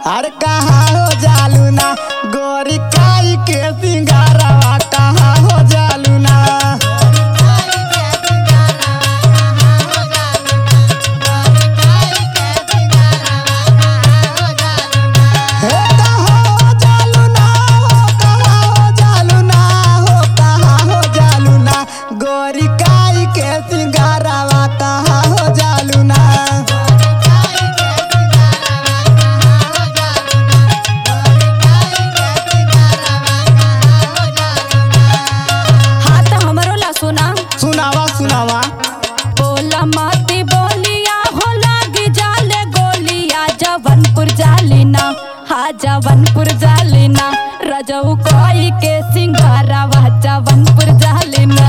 अरे कहाँ हो जालू ना गोरी काई के सिंगारवा कहाँ हो जालू ना। गोरी काई के सिंगारवा कहाँ हो जालू ना। हाँ तो हमरो ला सुना सुनावा सुनावा। बोला माती बोलिया हो लागी जाले गोलिया जवनपुर जालिना। हाँ जवनपुर जालिना रजऊ कोई के सिंगारवा जवनपुर जालिना।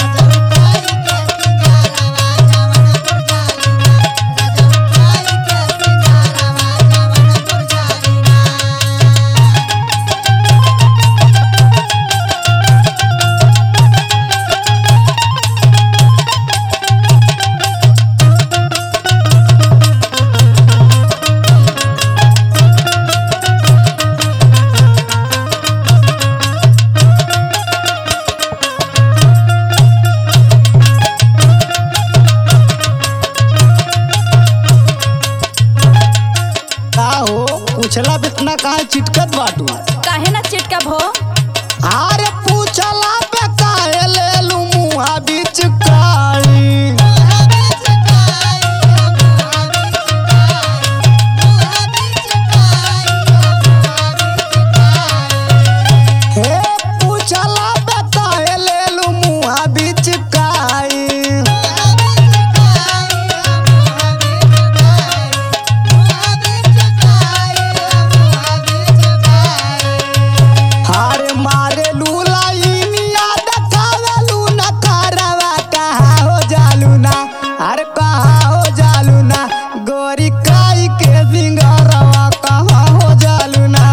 पूछला बितना काहे चिटकत बाटू। काहे ना चिटकब हो। अरे पूछला पे काहे ले लू मुहा बीच काई। हे पूछला पे काहे ले लू मुहा बीच काई। अरे कहाँ हो जालू ना गोरी काई के सिंगारवा कहाँ हो जालू ना।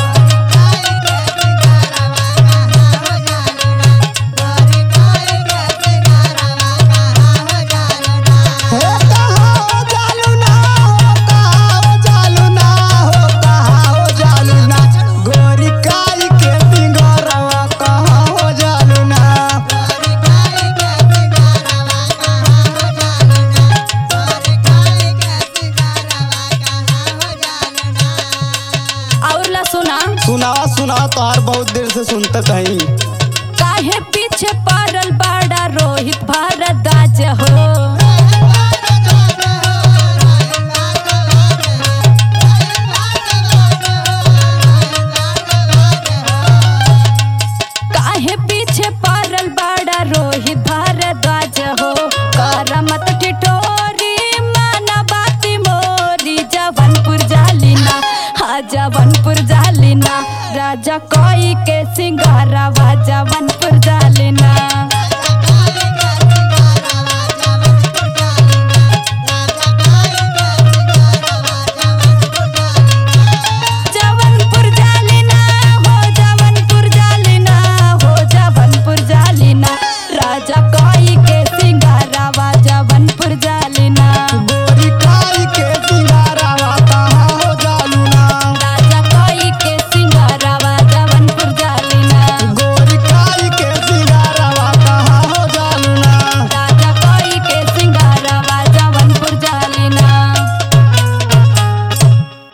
हे कहाँ हो जालू ना हो कहाँ हो जालू ना हो कहाँ हो जालू ना गोरी काई के सिंगारवा कहाँ हो जालू ना। सुनावा सुनावा तोहार बहुत देर से सुनता कहीं। काहे पीछे पड़ल बड़ा रोहित भारद्वाज हो। काहे पीछे पड़ल बड़ा रोहित भारद्वाज हो। करमत ठिठोरी माना बाती मोरी जवनपुर जालिना। हाँ जवनपुर जालिना राजा कोई के सिंगारवा जवन